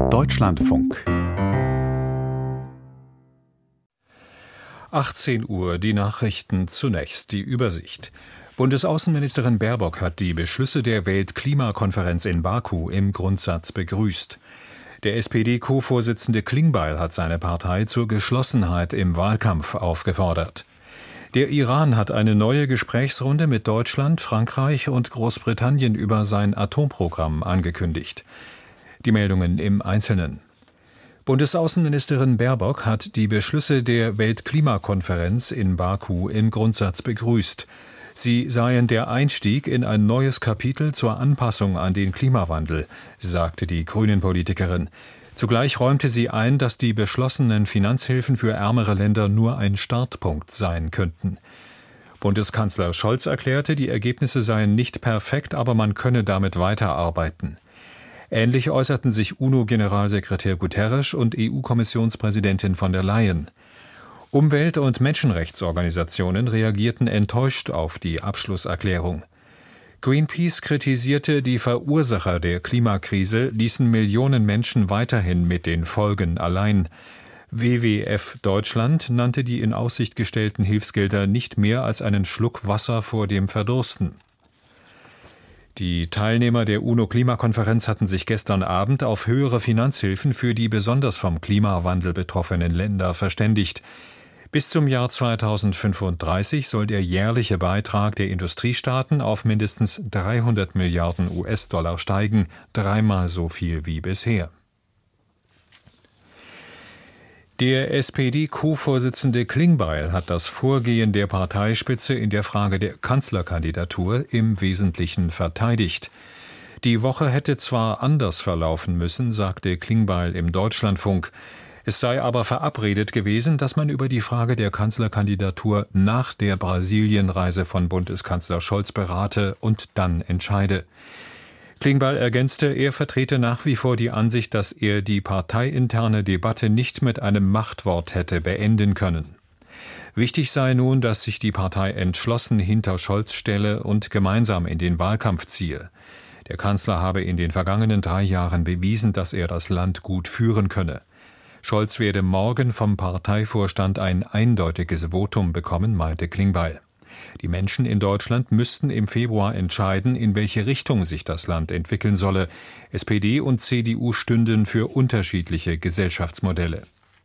Deutschlandfunk 18 Uhr, die Nachrichten zunächst, die Übersicht. Bundesaußenministerin Baerbock hat die Beschlüsse der Weltklimakonferenz in Baku im Grundsatz begrüßt. Der SPD-Co-Vorsitzende Klingbeil hat seine Partei zur Geschlossenheit im Wahlkampf aufgefordert. Der Iran hat eine neue Gesprächsrunde mit Deutschland, Frankreich und Großbritannien über sein Atomprogramm angekündigt. Die Meldungen im Einzelnen. Bundesaußenministerin Baerbock hat die Beschlüsse der Weltklimakonferenz in Baku im Grundsatz begrüßt. Sie seien der Einstieg in ein neues Kapitel zur Anpassung an den Klimawandel, sagte die Grünen-Politikerin. Zugleich räumte sie ein, dass die beschlossenen Finanzhilfen für ärmere Länder nur ein Startpunkt sein könnten. Bundeskanzler Scholz erklärte, die Ergebnisse seien nicht perfekt, aber man könne damit weiterarbeiten. Ähnlich äußerten sich UNO-Generalsekretär Guterres und EU-Kommissionspräsidentin von der Leyen. Umwelt- und Menschenrechtsorganisationen reagierten enttäuscht auf die Abschlusserklärung. Greenpeace kritisierte, die Verursacher der Klimakrise ließen Millionen Menschen weiterhin mit den Folgen allein. WWF Deutschland nannte die in Aussicht gestellten Hilfsgelder nicht mehr als einen Schluck Wasser vor dem Verdursten. Die Teilnehmer der UNO-Klimakonferenz hatten sich gestern Abend auf höhere Finanzhilfen für die besonders vom Klimawandel betroffenen Länder verständigt. Bis zum Jahr 2035 soll der jährliche Beitrag der Industriestaaten auf mindestens 300 Milliarden US-Dollar steigen, dreimal so viel wie bisher. Der SPD-Co-Vorsitzende Klingbeil hat das Vorgehen der Parteispitze in der Frage der Kanzlerkandidatur im Wesentlichen verteidigt. Die Woche hätte zwar anders verlaufen müssen, sagte Klingbeil im Deutschlandfunk. Es sei aber verabredet gewesen, dass man über die Frage der Kanzlerkandidatur nach der Brasilienreise von Bundeskanzler Scholz berate und dann entscheide. Klingbeil ergänzte, er vertrete nach wie vor die Ansicht, dass er die parteiinterne Debatte nicht mit einem Machtwort hätte beenden können. Wichtig sei nun, dass sich die Partei entschlossen hinter Scholz stelle und gemeinsam in den Wahlkampf ziehe. Der Kanzler habe in den vergangenen 3 Jahren bewiesen, dass er das Land gut führen könne. Scholz werde morgen vom Parteivorstand ein eindeutiges Votum bekommen, meinte Klingbeil. Die Menschen in Deutschland müssten im Februar entscheiden, in welche Richtung sich das Land entwickeln solle. SPD und CDU stünden für unterschiedliche Gesellschaftsmodelle.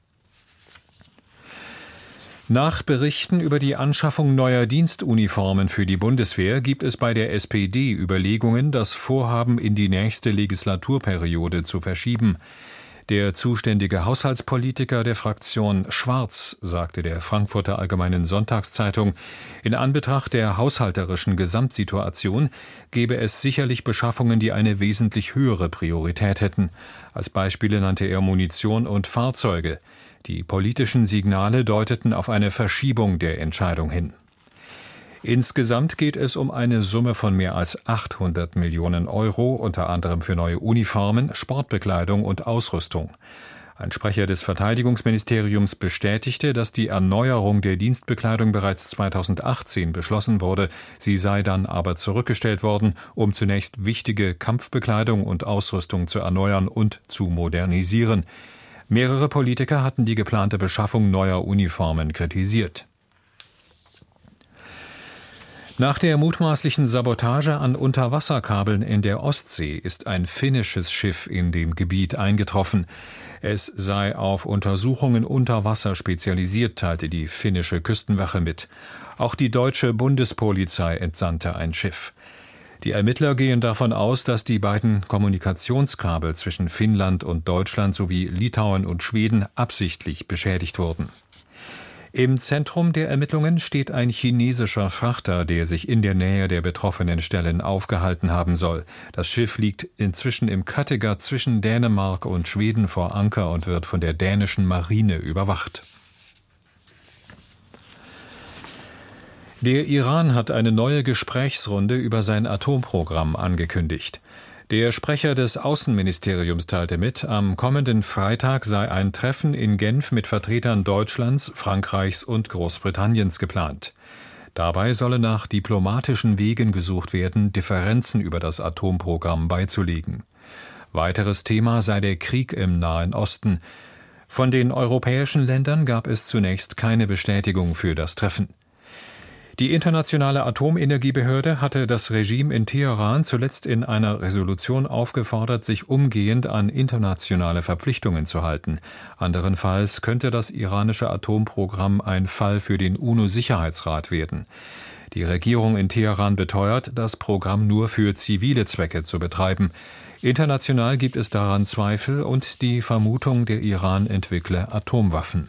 Nach Berichten über die Anschaffung neuer Dienstuniformen für die Bundeswehr gibt es bei der SPD Überlegungen, das Vorhaben in die nächste Legislaturperiode zu verschieben. Der zuständige Haushaltspolitiker der Fraktion Schwarz sagte der Frankfurter Allgemeinen Sonntagszeitung, in Anbetracht der haushalterischen Gesamtsituation gebe es sicherlich Beschaffungen, die eine wesentlich höhere Priorität hätten. Als Beispiele nannte er Munition und Fahrzeuge. Die politischen Signale deuteten auf eine Verschiebung der Entscheidung hin. Insgesamt geht es um eine Summe von mehr als 800 Millionen Euro, unter anderem für neue Uniformen, Sportbekleidung und Ausrüstung. Ein Sprecher des Verteidigungsministeriums bestätigte, dass die Erneuerung der Dienstbekleidung bereits 2018 beschlossen wurde. Sie sei dann aber zurückgestellt worden, um zunächst wichtige Kampfbekleidung und Ausrüstung zu erneuern und zu modernisieren. Mehrere Politiker hatten die geplante Beschaffung neuer Uniformen kritisiert. Nach der mutmaßlichen Sabotage an Unterwasserkabeln in der Ostsee ist ein finnisches Schiff in dem Gebiet eingetroffen. Es sei auf Untersuchungen unter Wasser spezialisiert, teilte die finnische Küstenwache mit. Auch die deutsche Bundespolizei entsandte ein Schiff. Die Ermittler gehen davon aus, dass die beiden Kommunikationskabel zwischen Finnland und Deutschland sowie Litauen und Schweden absichtlich beschädigt wurden. Im Zentrum der Ermittlungen steht ein chinesischer Frachter, der sich in der Nähe der betroffenen Stellen aufgehalten haben soll. Das Schiff liegt inzwischen im Kattegat zwischen Dänemark und Schweden vor Anker und wird von der dänischen Marine überwacht. Der Iran hat eine neue Gesprächsrunde über sein Atomprogramm angekündigt. Der Sprecher des Außenministeriums teilte mit, am kommenden Freitag sei ein Treffen in Genf mit Vertretern Deutschlands, Frankreichs und Großbritanniens geplant. Dabei solle nach diplomatischen Wegen gesucht werden, Differenzen über das Atomprogramm beizulegen. Weiteres Thema sei der Krieg im Nahen Osten. Von den europäischen Ländern gab es zunächst keine Bestätigung für das Treffen. Die Internationale Atomenergiebehörde hatte das Regime in Teheran zuletzt in einer Resolution aufgefordert, sich umgehend an internationale Verpflichtungen zu halten. Anderenfalls könnte das iranische Atomprogramm ein Fall für den UNO-Sicherheitsrat werden. Die Regierung in Teheran beteuert, das Programm nur für zivile Zwecke zu betreiben. International gibt es daran Zweifel und die Vermutung, der Iran entwickle Atomwaffen.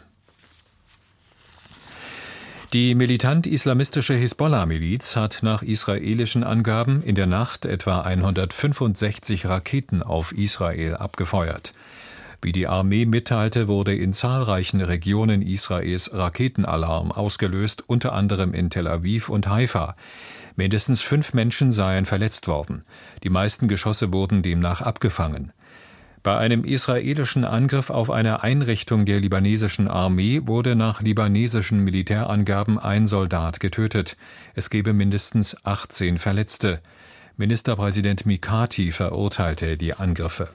Die militant-islamistische Hisbollah-Miliz hat nach israelischen Angaben in der Nacht etwa 165 Raketen auf Israel abgefeuert. Wie die Armee mitteilte, wurde in zahlreichen Regionen Israels Raketenalarm ausgelöst, unter anderem in Tel Aviv und Haifa. Mindestens 5 Menschen seien verletzt worden. Die meisten Geschosse wurden demnach abgefangen. Bei einem israelischen Angriff auf eine Einrichtung der libanesischen Armee wurde nach libanesischen Militärangaben ein Soldat getötet. Es gebe mindestens 18 Verletzte. Ministerpräsident Mikati verurteilte die Angriffe.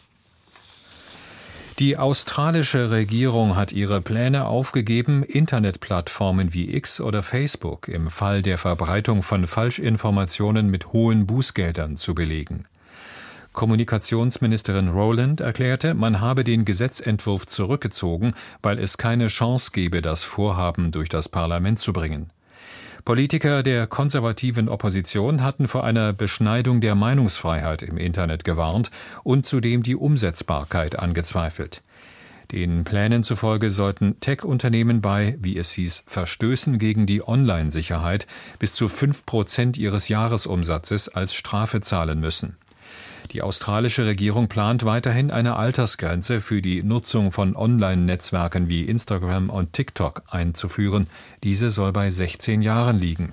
Die australische Regierung hat ihre Pläne aufgegeben, Internetplattformen wie X oder Facebook im Fall der Verbreitung von Falschinformationen mit hohen Bußgeldern zu belegen. Kommunikationsministerin Rowland erklärte, man habe den Gesetzentwurf zurückgezogen, weil es keine Chance gebe, das Vorhaben durch das Parlament zu bringen. Politiker der konservativen Opposition hatten vor einer Beschneidung der Meinungsfreiheit im Internet gewarnt und zudem die Umsetzbarkeit angezweifelt. Den Plänen zufolge sollten Tech-Unternehmen bei, wie es hieß, Verstößen gegen die Online-Sicherheit bis zu 5% ihres Jahresumsatzes als Strafe zahlen müssen. Die australische Regierung plant weiterhin eine Altersgrenze für die Nutzung von Online-Netzwerken wie Instagram und TikTok einzuführen. Diese soll bei 16 Jahren liegen.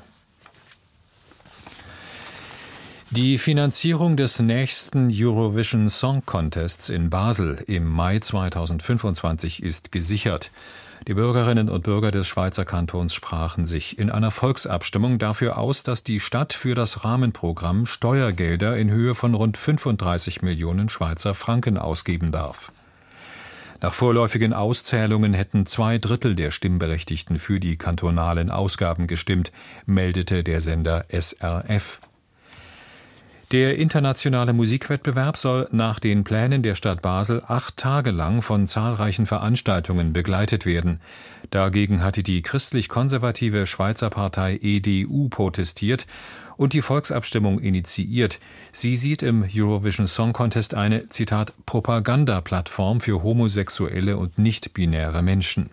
Die Finanzierung des nächsten Eurovision Song Contests in Basel im Mai 2025 ist gesichert. Die Bürgerinnen und Bürger des Schweizer Kantons sprachen sich in einer Volksabstimmung dafür aus, dass die Stadt für das Rahmenprogramm Steuergelder in Höhe von rund 35 Millionen Schweizer Franken ausgeben darf. Nach vorläufigen Auszählungen hätten 2/3 der Stimmberechtigten für die kantonalen Ausgaben gestimmt, meldete der Sender SRF. Der internationale Musikwettbewerb soll nach den Plänen der Stadt Basel 8 Tage lang von zahlreichen Veranstaltungen begleitet werden. Dagegen hatte die christlich-konservative Schweizer Partei EDU protestiert und die Volksabstimmung initiiert. Sie sieht im Eurovision Song Contest eine, Zitat, Propagandaplattform für homosexuelle und nicht-binäre Menschen.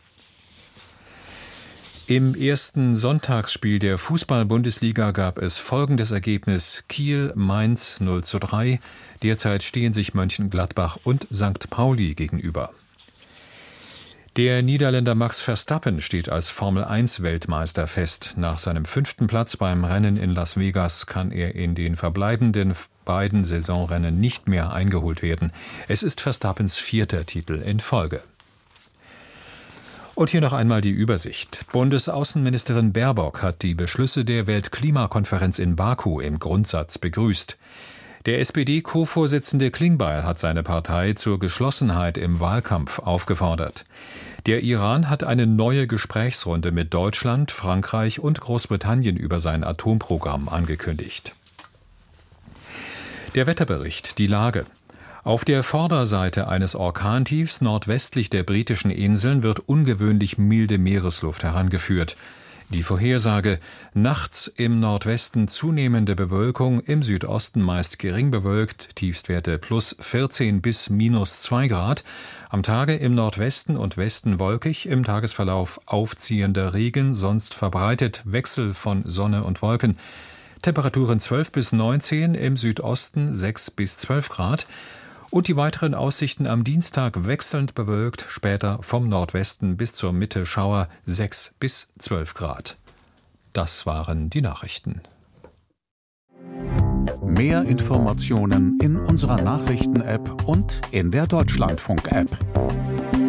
Im ersten Sonntagsspiel der Fußball-Bundesliga gab es folgendes Ergebnis: Kiel-Mainz 0:3. Derzeit stehen sich Mönchengladbach und St. Pauli gegenüber. Der Niederländer Max Verstappen steht als Formel-1-Weltmeister fest. Nach seinem 5. Platz beim Rennen in Las Vegas kann er in den verbleibenden beiden Saisonrennen nicht mehr eingeholt werden. Es ist Verstappens 4. Titel in Folge. Und hier noch einmal die Übersicht. Bundesaußenministerin Baerbock hat die Beschlüsse der Weltklimakonferenz in Baku im Grundsatz begrüßt. Der SPD-Co-Vorsitzende Klingbeil hat seine Partei zur Geschlossenheit im Wahlkampf aufgefordert. Der Iran hat eine neue Gesprächsrunde mit Deutschland, Frankreich und Großbritannien über sein Atomprogramm angekündigt. Der Wetterbericht, die Lage. Auf der Vorderseite eines Orkantiefs nordwestlich der britischen Inseln wird ungewöhnlich milde Meeresluft herangeführt. Die Vorhersage: nachts im Nordwesten zunehmende Bewölkung, im Südosten meist gering bewölkt, Tiefstwerte plus 14 bis minus 2 Grad. Am Tage im Nordwesten und Westen wolkig, im Tagesverlauf aufziehender Regen, sonst verbreitet Wechsel von Sonne und Wolken. Temperaturen 12 bis 19, im Südosten 6 bis 12 Grad. Und die weiteren Aussichten am Dienstag wechselnd bewölkt, später vom Nordwesten bis zur Mitte Schauer 6 bis 12 Grad. Das waren die Nachrichten. Mehr Informationen in unserer Nachrichten-App und in der Deutschlandfunk-App.